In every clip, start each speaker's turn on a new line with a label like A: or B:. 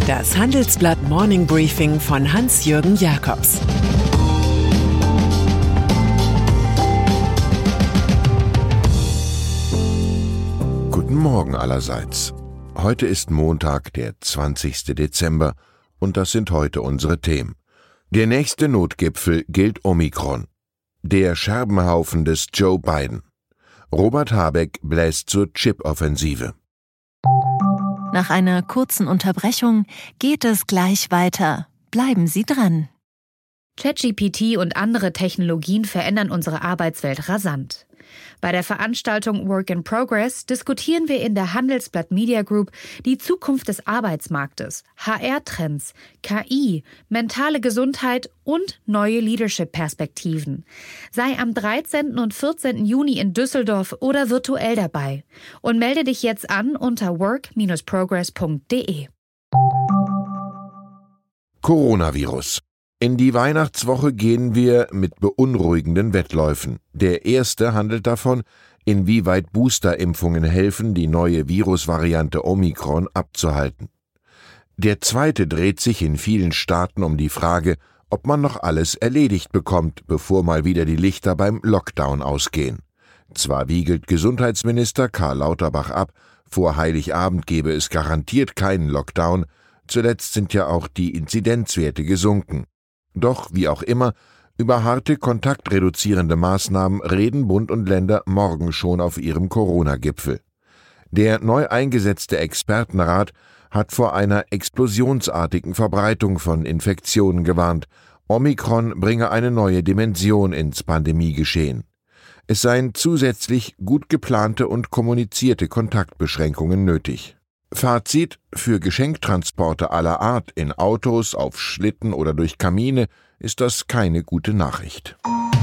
A: Das Handelsblatt Morning Briefing von Hans-Jürgen Jakobs.
B: Guten Morgen allerseits. Heute ist Montag, der 20. Dezember, und das sind heute unsere Themen. Der nächste Notgipfel gilt Omikron. Der Scherbenhaufen des Joe Biden. Robert Habeck bläst zur Chip-Offensive.
C: Nach einer kurzen Unterbrechung geht es gleich weiter. Bleiben Sie dran.
D: ChatGPT und andere Technologien verändern unsere Arbeitswelt rasant. Bei der Veranstaltung Work in Progress diskutieren wir in der Handelsblatt Media Group die Zukunft des Arbeitsmarktes, HR-Trends, KI, mentale Gesundheit und neue Leadership-Perspektiven. Sei am 13. und 14. Juni in Düsseldorf oder virtuell dabei und melde dich jetzt an unter work-progress.de.
B: Coronavirus. In die Weihnachtswoche gehen wir mit beunruhigenden Wettläufen. Der erste handelt davon, inwieweit Boosterimpfungen helfen, die neue Virusvariante Omikron abzuhalten. Der zweite dreht sich in vielen Staaten um die Frage, ob man noch alles erledigt bekommt, bevor mal wieder die Lichter beim Lockdown ausgehen. Zwar wiegelt Gesundheitsminister Karl Lauterbach ab, vor Heiligabend gebe es garantiert keinen Lockdown, zuletzt sind ja auch die Inzidenzwerte gesunken. Doch, wie auch immer, über harte kontaktreduzierende Maßnahmen reden Bund und Länder morgen schon auf ihrem Corona-Gipfel. Der neu eingesetzte Expertenrat hat vor einer explosionsartigen Verbreitung von Infektionen gewarnt. Omikron bringe eine neue Dimension ins Pandemiegeschehen. Es seien zusätzlich gut geplante und kommunizierte Kontaktbeschränkungen nötig. Fazit: Für Geschenktransporte aller Art in Autos, auf Schlitten oder durch Kamine ist das keine gute Nachricht.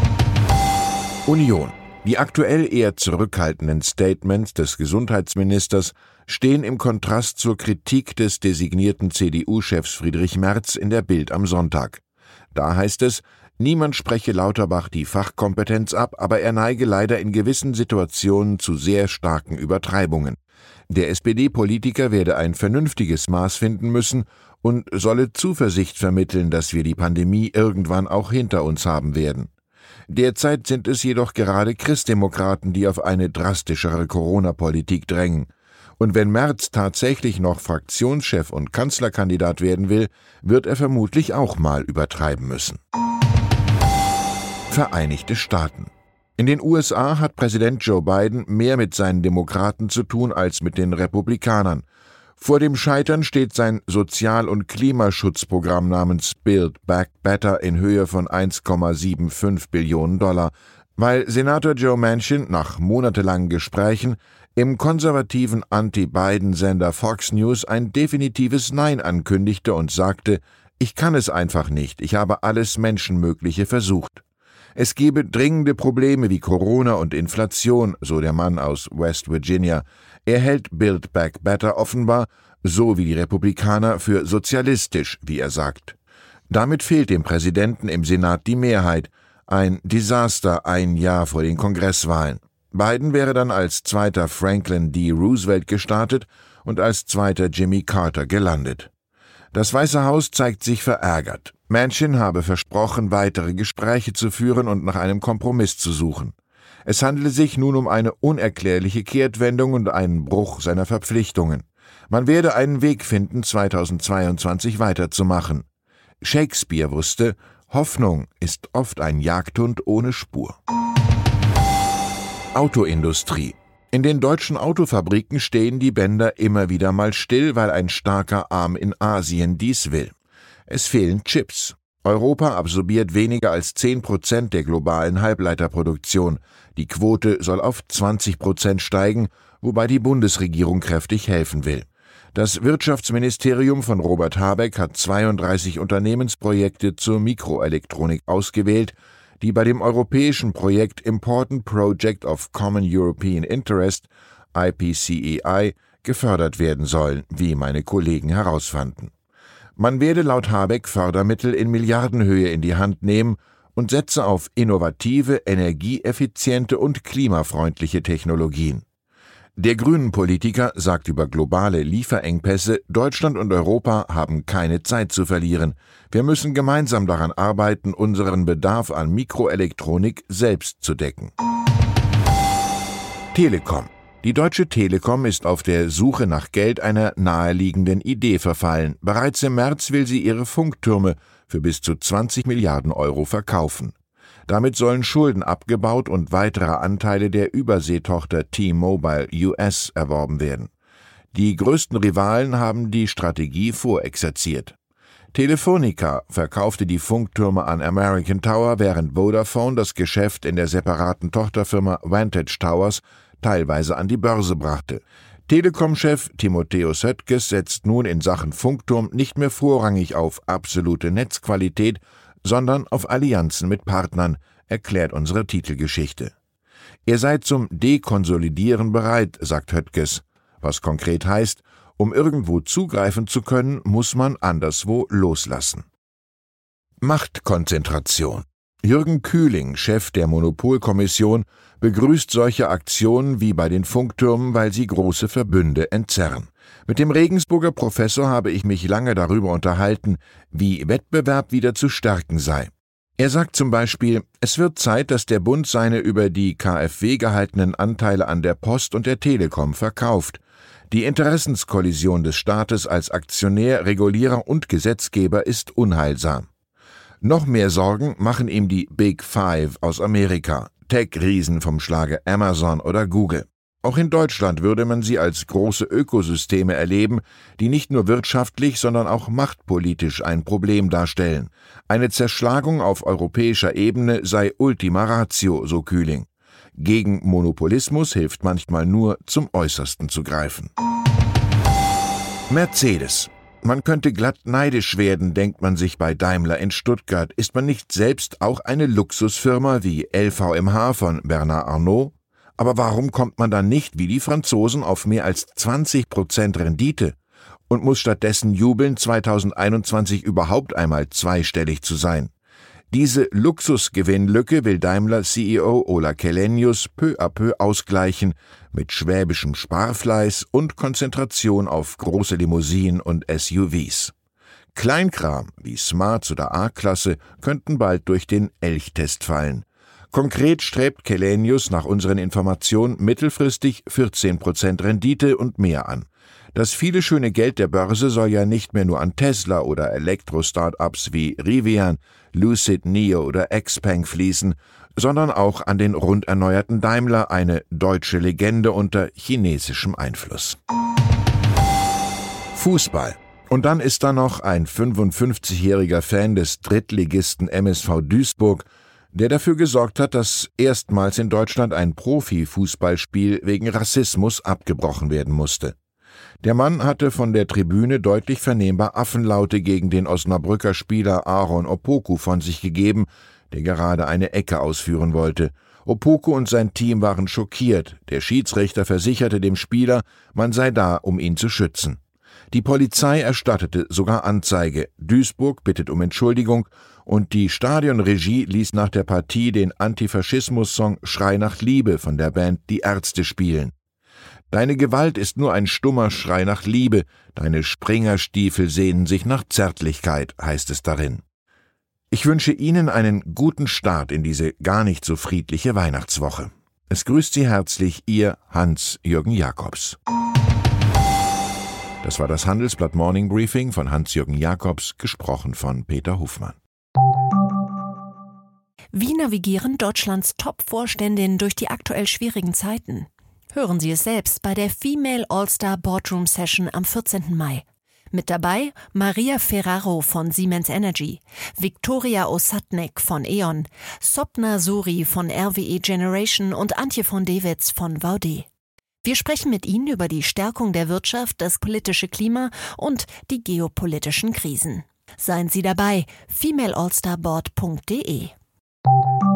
B: Union. Die aktuell eher zurückhaltenden Statements des Gesundheitsministers stehen im Kontrast zur Kritik des designierten CDU-Chefs Friedrich Merz in der Bild am Sonntag. Da heißt es, niemand spreche Lauterbach die Fachkompetenz ab, aber er neige leider in gewissen Situationen zu sehr starken Übertreibungen. Der SPD-Politiker werde ein vernünftiges Maß finden müssen und solle Zuversicht vermitteln, dass wir die Pandemie irgendwann auch hinter uns haben werden. Derzeit sind es jedoch gerade Christdemokraten, die auf eine drastischere Corona-Politik drängen. Und wenn Merz tatsächlich noch Fraktionschef und Kanzlerkandidat werden will, wird er vermutlich auch mal übertreiben müssen. Vereinigte Staaten. In den USA hat Präsident Joe Biden mehr mit seinen Demokraten zu tun als mit den Republikanern. Vor dem Scheitern steht sein Sozial- und Klimaschutzprogramm namens Build Back Better in Höhe von 1,75 Billionen $, weil Senator Joe Manchin nach monatelangen Gesprächen im konservativen Anti-Biden-Sender Fox News ein definitives Nein ankündigte und sagte, ich kann es einfach nicht, ich habe alles Menschenmögliche versucht. Es gebe dringende Probleme wie Corona und Inflation, so der Mann aus West Virginia. Er hält Build Back Better offenbar, so wie die Republikaner, für sozialistisch, wie er sagt. Damit fehlt dem Präsidenten im Senat die Mehrheit. Ein Desaster ein Jahr vor den Kongresswahlen. Biden wäre dann als zweiter Franklin D. Roosevelt gestartet und als zweiter Jimmy Carter gelandet. Das Weiße Haus zeigt sich verärgert. Manchin habe versprochen, weitere Gespräche zu führen und nach einem Kompromiss zu suchen. Es handele sich nun um eine unerklärliche Kehrtwendung und einen Bruch seiner Verpflichtungen. Man werde einen Weg finden, 2022 weiterzumachen. Shakespeare wusste, Hoffnung ist oft ein Jagdhund ohne Spur. Autoindustrie. In den deutschen Autofabriken stehen die Bänder immer wieder mal still, weil ein starker Arm in Asien dies will. Es fehlen Chips. Europa absorbiert weniger als 10% der globalen Halbleiterproduktion. Die Quote soll auf 20% steigen, wobei die Bundesregierung kräftig helfen will. Das Wirtschaftsministerium von Robert Habeck hat 32 Unternehmensprojekte zur Mikroelektronik ausgewählt, die bei dem europäischen Projekt Important Project of Common European Interest, IPCEI, gefördert werden sollen, wie meine Kollegen herausfanden. Man werde laut Habeck Fördermittel in Milliardenhöhe in die Hand nehmen und setze auf innovative, energieeffiziente und klimafreundliche Technologien. Der Grünen-Politiker sagt über globale Lieferengpässe, Deutschland und Europa haben keine Zeit zu verlieren. Wir müssen gemeinsam daran arbeiten, unseren Bedarf an Mikroelektronik selbst zu decken. Telekom. Die Deutsche Telekom ist auf der Suche nach Geld einer naheliegenden Idee verfallen. Bereits im März will sie ihre Funktürme für bis zu 20 Milliarden Euro verkaufen. Damit sollen Schulden abgebaut und weitere Anteile der Überseetochter T-Mobile US erworben werden. Die größten Rivalen haben die Strategie vorexerziert. Telefonica verkaufte die Funktürme an American Tower, während Vodafone das Geschäft in der separaten Tochterfirma Vantage Towers teilweise an die Börse brachte. Telekom-Chef Timotheus Höttges setzt nun in Sachen Funkturm nicht mehr vorrangig auf absolute Netzqualität, sondern auf Allianzen mit Partnern, erklärt unsere Titelgeschichte. Er sei zum Dekonsolidieren bereit, sagt Höttges, was konkret heißt, um irgendwo zugreifen zu können, muss man anderswo loslassen. Machtkonzentration. Jürgen Kühling, Chef der Monopolkommission, begrüßt solche Aktionen wie bei den Funktürmen, weil sie große Verbünde entzerren. Mit dem Regensburger Professor habe ich mich lange darüber unterhalten, wie Wettbewerb wieder zu stärken sei. Er sagt zum Beispiel, es wird Zeit, dass der Bund seine über die KfW gehaltenen Anteile an der Post und der Telekom verkauft. Die Interessenskollision des Staates als Aktionär, Regulierer und Gesetzgeber ist unheilsam. Noch mehr Sorgen machen ihm die Big Five aus Amerika, Tech-Riesen vom Schlage Amazon oder Google. Auch in Deutschland würde man sie als große Ökosysteme erleben, die nicht nur wirtschaftlich, sondern auch machtpolitisch ein Problem darstellen. Eine Zerschlagung auf europäischer Ebene sei Ultima Ratio, so Kühling. Gegen Monopolismus hilft manchmal nur, zum Äußersten zu greifen. Mercedes. Man könnte glatt neidisch werden, denkt man sich bei Daimler in Stuttgart. Ist man nicht selbst auch eine Luxusfirma wie LVMH von Bernard Arnault? Aber warum kommt man dann nicht wie die Franzosen auf mehr als 20% Rendite und muss stattdessen jubeln, 2021 überhaupt einmal zweistellig zu sein? Diese Luxusgewinnlücke will Daimler-CEO Ola Källenius peu à peu ausgleichen mit schwäbischem Sparfleiß und Konzentration auf große Limousinen und SUVs. Kleinkram wie Smarts oder A-Klasse könnten bald durch den Elchtest fallen. Konkret strebt Källenius nach unseren Informationen mittelfristig 14% Rendite und mehr an. Das viele schöne Geld der Börse soll ja nicht mehr nur an Tesla oder Elektro-Startups wie Rivian, Lucid, NIO oder Xpeng fließen, sondern auch an den rund erneuerten Daimler, eine deutsche Legende unter chinesischem Einfluss. Fußball. Und dann ist da noch ein 55-jähriger Fan des Drittligisten MSV Duisburg, der dafür gesorgt hat, dass erstmals in Deutschland ein Profifußballspiel wegen Rassismus abgebrochen werden musste. Der Mann hatte von der Tribüne deutlich vernehmbar Affenlaute gegen den Osnabrücker Spieler Aaron Opoku von sich gegeben, der gerade eine Ecke ausführen wollte. Opoku und sein Team waren schockiert. Der Schiedsrichter versicherte dem Spieler, man sei da, um ihn zu schützen. Die Polizei erstattete sogar Anzeige. Duisburg bittet um Entschuldigung und die Stadionregie ließ nach der Partie den Antifaschismus-Song »Schrei nach Liebe« von der Band Die Ärzte spielen. Deine Gewalt ist nur ein stummer Schrei nach Liebe, deine Springerstiefel sehnen sich nach Zärtlichkeit, heißt es darin. Ich wünsche Ihnen einen guten Start in diese gar nicht so friedliche Weihnachtswoche. Es grüßt Sie herzlich Ihr Hans-Jürgen Jakobs. Das war das Handelsblatt Morning Briefing von Hans-Jürgen Jakobs, gesprochen von Peter Hofmann.
C: Wie navigieren Deutschlands Top-Vorständinnen durch die aktuell schwierigen Zeiten? Hören Sie es selbst bei der Female All-Star Boardroom Session am 14. Mai. Mit dabei Maria Ferraro von Siemens Energy, Viktoria Osatnek von E.ON, Sopna Suri von RWE Generation und Antje von Dewitz von VD. Wir sprechen mit Ihnen über die Stärkung der Wirtschaft, das politische Klima und die geopolitischen Krisen. Seien Sie dabei, femaleallstarboard.de.